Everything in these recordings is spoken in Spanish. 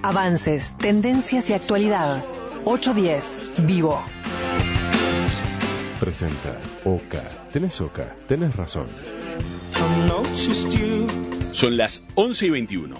Avances, tendencias y actualidad. 810 Vivo. Presenta OCA. Tenés razón. Son las 11:21.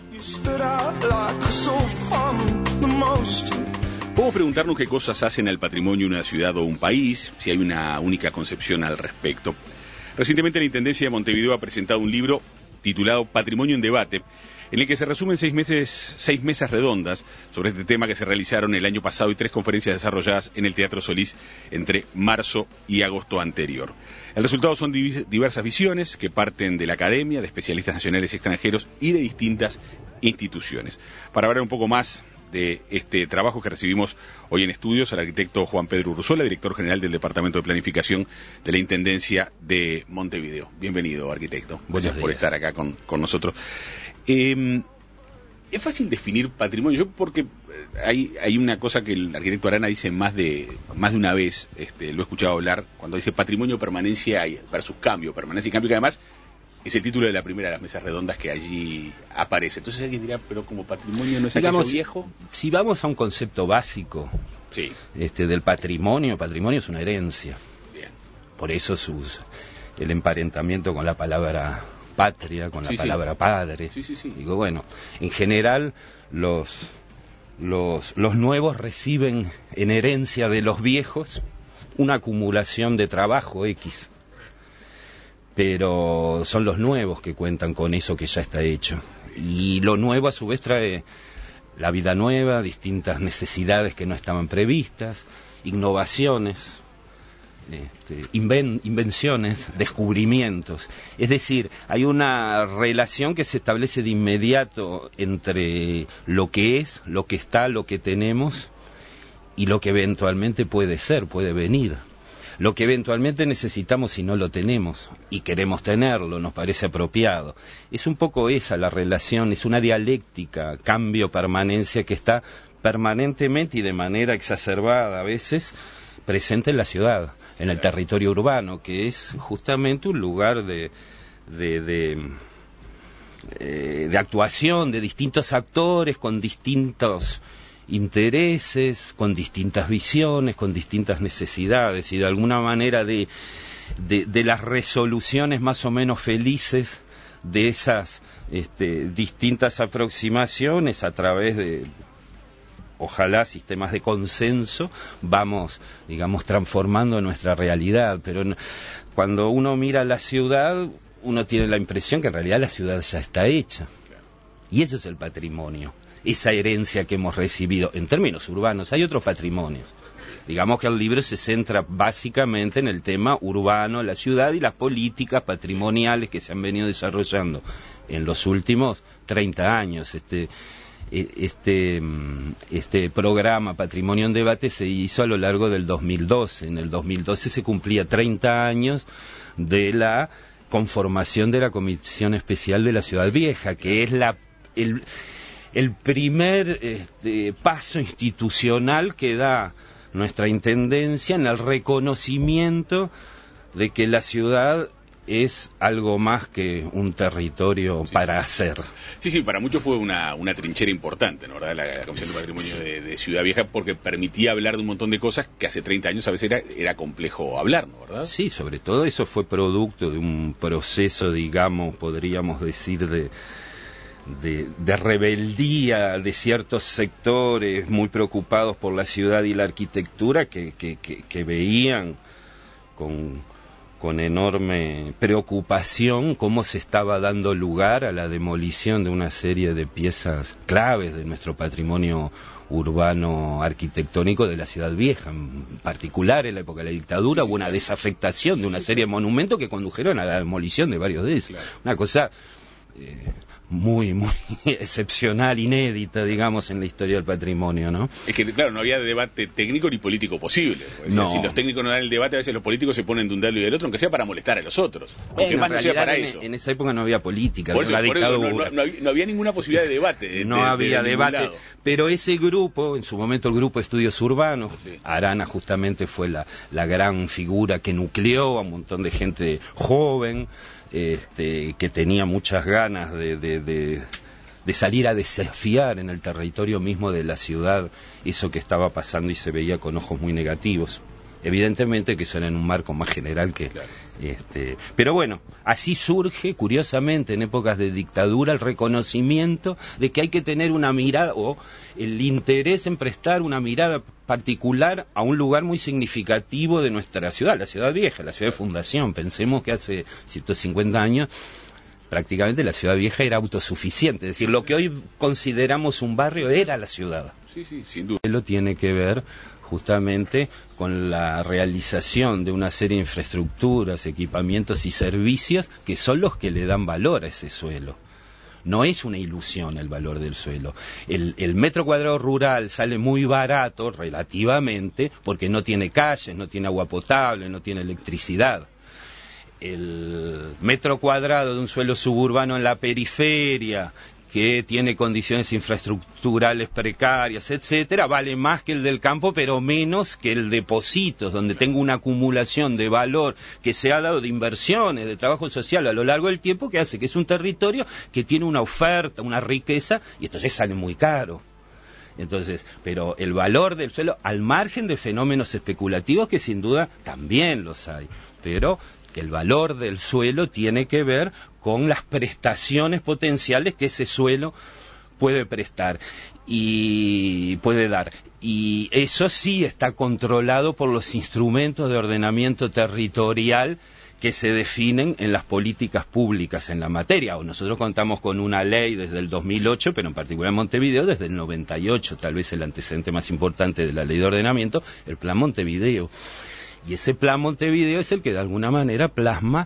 Podemos preguntarnos qué cosas hacen al patrimonio una ciudad o un país, si hay una única concepción al respecto. Recientemente la Intendencia de Montevideo ha presentado un libro titulado Patrimonio en Debate, en el que se resumen seis mesas redondas sobre este tema que se realizaron el año pasado y 3 conferencias desarrolladas en el Teatro Solís entre marzo y agosto anterior. El resultado son diversas visiones que parten de la academia, de especialistas nacionales y extranjeros y de distintas instituciones. Para hablar un poco más de este trabajo que recibimos hoy en estudios al arquitecto Juan Pedro Urruzola, director general del Departamento de Planificación de la Intendencia de Montevideo. Bienvenido, arquitecto. Gracias por estar acá con nosotros. Es fácil definir patrimonio, yo porque hay una cosa que el arquitecto Arana dice más de una vez, lo he escuchado hablar, cuando dice patrimonio, permanencia versus cambio, permanencia y cambio, que además es el título de la primera de las mesas redondas que allí aparece. Entonces alguien dirá, pero como patrimonio no es aquello viejo. Si vamos a un concepto básico, sí, del patrimonio es una herencia. Bien. Por eso el emparentamiento con la palabra patria, con la palabra padre. Sí. Digo, bueno, en general los nuevos reciben en herencia de los viejos una acumulación de trabajo X, pero son los nuevos que cuentan con eso que ya está hecho, y lo nuevo a su vez trae la vida nueva, distintas necesidades que no estaban previstas, innovaciones, invenciones, descubrimientos. Es decir, hay una relación que se establece de inmediato entre lo que es, lo que está, lo que tenemos y lo que eventualmente puede ser, puede venir. Lo que eventualmente necesitamos si no lo tenemos y queremos tenerlo, nos parece apropiado. Es un poco esa la relación, es una dialéctica, cambio-permanencia que está permanentemente y de manera exacerbada a veces presente en la ciudad, en el territorio urbano, que es justamente un lugar de actuación de distintos actores con distintos intereses, con distintas visiones, con distintas necesidades, y de alguna manera de las resoluciones más o menos felices de esas distintas aproximaciones a través de, ojalá, sistemas de consenso, vamos, digamos, transformando nuestra realidad. Pero cuando uno mira la ciudad, uno tiene la impresión que en realidad la ciudad ya está hecha. Y eso es el patrimonio, esa herencia que hemos recibido en términos urbanos. Hay otros patrimonios. Digamos que el libro se centra básicamente en el tema urbano, la ciudad y las políticas patrimoniales que se han venido desarrollando en los últimos 30 años. Este programa Patrimonio en Debate se hizo a lo largo del 2012. En el 2012 se cumplía 30 años de la conformación de la Comisión Especial de la Ciudad Vieja, que es el primer paso institucional que da nuestra Intendencia en el reconocimiento de que la ciudad es algo más que un territorio para hacer. Sí, para muchos fue una trinchera importante, ¿no? ¿Verdad? La Comisión de Patrimonio de Ciudad Vieja, porque permitía hablar de un montón de cosas que hace 30 años a veces era complejo hablar, ¿no? ¿Verdad? Sí, sobre todo eso fue producto de un proceso, digamos, podríamos decir, de rebeldía de ciertos sectores muy preocupados por la ciudad y la arquitectura que veían con enorme preocupación cómo se estaba dando lugar a la demolición de una serie de piezas claves de nuestro patrimonio urbano arquitectónico de la Ciudad Vieja. En particular, en la época de la dictadura, hubo una desafectación de una serie de monumentos que condujeron a la demolición de varios de ellos. Claro. Una cosa muy excepcional, inédita, digamos, en la historia del patrimonio, ¿no? Es que, claro, no había debate técnico ni político posible. No. Si los técnicos no dan el debate, a veces los políticos se ponen de un lado y del otro, aunque sea para molestar a los otros. Aunque más no sea para eso. En esa época no había política, por eso, la dictadura. No había ninguna posibilidad de debate. No había debate, pero ese grupo, en su momento el Grupo de Estudios Urbanos, sí. Arana justamente fue la gran figura que nucleó a un montón de gente joven, que tenía muchas ganas de de salir a desafiar en el territorio mismo de la ciudad eso que estaba pasando y se veía con ojos muy negativos. Evidentemente que eso era en un marco más general que... Claro. Pero bueno, así surge, curiosamente, en épocas de dictadura, el reconocimiento de que hay que tener una mirada, o el interés en prestar una mirada particular a un lugar muy significativo de nuestra ciudad, la ciudad vieja, la ciudad de fundación. Pensemos que hace 150 años prácticamente la ciudad vieja era autosuficiente, es decir, lo que hoy consideramos un barrio era la ciudad. Sí, sin duda. Lo tiene que ver justamente con la realización de una serie de infraestructuras, equipamientos y servicios que son los que le dan valor a ese suelo. No es una ilusión el valor del suelo. El metro cuadrado rural sale muy barato relativamente porque no tiene calles, no tiene agua potable, no tiene electricidad. El metro cuadrado de un suelo suburbano en la periferia, que tiene condiciones infraestructurales precarias, etcétera, vale más que el del campo, pero menos que el de Pocitos, donde tengo una acumulación de valor que se ha dado de inversiones, de trabajo social a lo largo del tiempo, que hace que es un territorio que tiene una oferta, una riqueza, y entonces sale muy caro. Entonces, pero el valor del suelo, al margen de fenómenos especulativos, que sin duda también los hay, pero el valor del suelo tiene que ver con las prestaciones potenciales que ese suelo puede prestar y puede dar. Y eso sí está controlado por los instrumentos de ordenamiento territorial que se definen en las políticas públicas en la materia. O nosotros contamos con una ley desde el 2008, pero en particular en Montevideo desde el 98, tal vez el antecedente más importante de la ley de ordenamiento, el Plan Montevideo. Y ese Plan Montevideo es el que de alguna manera plasma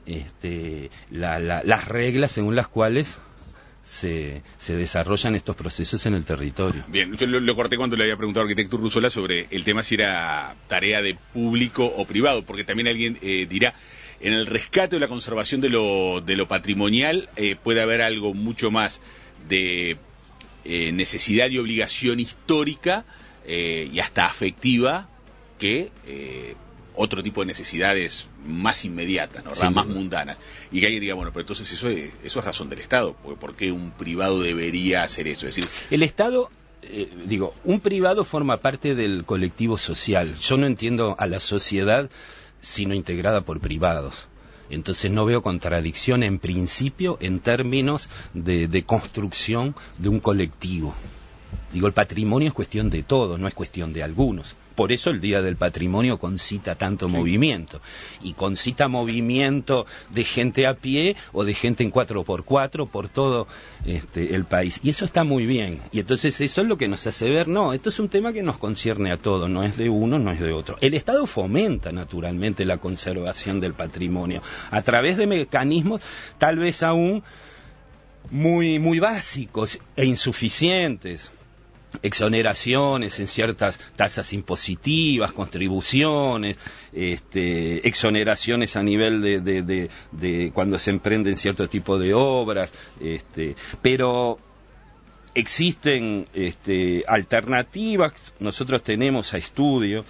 las reglas según las cuales se desarrollan estos procesos en el territorio. Bien, yo lo corté cuando le había preguntado al arquitecto Urruzola sobre el tema si era tarea de público o privado, porque también alguien dirá, en el rescate o la conservación de lo patrimonial puede haber algo mucho más de necesidad y obligación histórica y hasta afectiva que otro tipo de necesidades más inmediatas, ¿no? Más mundanas. Y que alguien diga, bueno, pero entonces eso es razón del Estado, porque ¿por qué un privado debería hacer eso? Es decir, el Estado, un privado forma parte del colectivo social. Yo no entiendo a la sociedad sino integrada por privados. Entonces no veo contradicción en principio en términos de construcción de un colectivo. Digo, el patrimonio es cuestión de todos, no es cuestión de algunos. Por eso el Día del Patrimonio concita tanto movimiento. Y concita movimiento de gente a pie o de gente en 4x4 por todo el país. Y eso está muy bien. Y entonces eso es lo que nos hace ver, no, esto es un tema que nos concierne a todos, no es de uno, no es de otro. El Estado fomenta naturalmente la conservación del patrimonio a través de mecanismos tal vez aún muy, muy básicos e insuficientes. Exoneraciones en ciertas tasas impositivas, contribuciones, exoneraciones a nivel de cuando se emprenden cierto tipo de obras, pero existen alternativas. Nosotros tenemos a estudio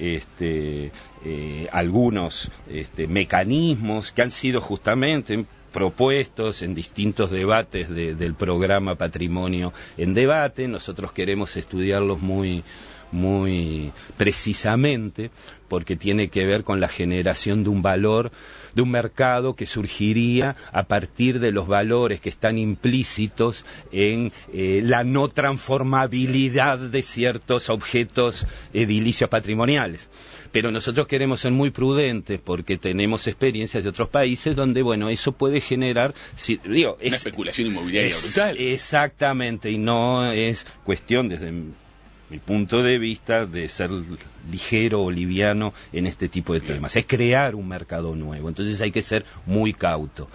algunos mecanismos que han sido justamente propuestos en distintos debates del programa Patrimonio en Debate. Nosotros queremos estudiarlos muy precisamente porque tiene que ver con la generación de un valor, de un mercado que surgiría a partir de los valores que están implícitos en la no transformabilidad de ciertos objetos edilicios patrimoniales. Pero nosotros queremos ser muy prudentes porque tenemos experiencias de otros países donde, bueno, eso puede generar... una especulación inmobiliaria brutal. Exactamente, y no es cuestión desde mi punto de vista de ser ligero o liviano en este tipo de temas. Es crear un mercado nuevo, entonces hay que ser muy cauto.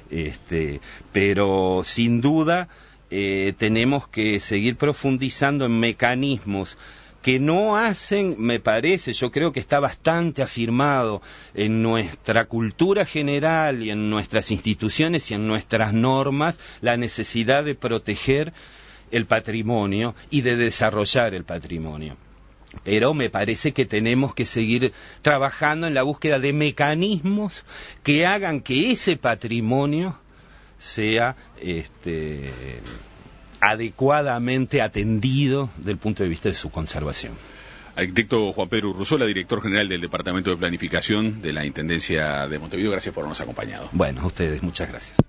Pero sin duda tenemos que seguir profundizando en mecanismos que no hacen, me parece, yo creo que está bastante afirmado en nuestra cultura general y en nuestras instituciones y en nuestras normas, la necesidad de proteger el patrimonio y de desarrollar el patrimonio. Pero me parece que tenemos que seguir trabajando en la búsqueda de mecanismos que hagan que ese patrimonio sea adecuadamente atendido desde el punto de vista de su conservación. Arquitecto Juan Pedro Urruzola, director general del Departamento de Planificación de la Intendencia de Montevideo, gracias por habernos acompañado. Bueno, a ustedes, muchas gracias.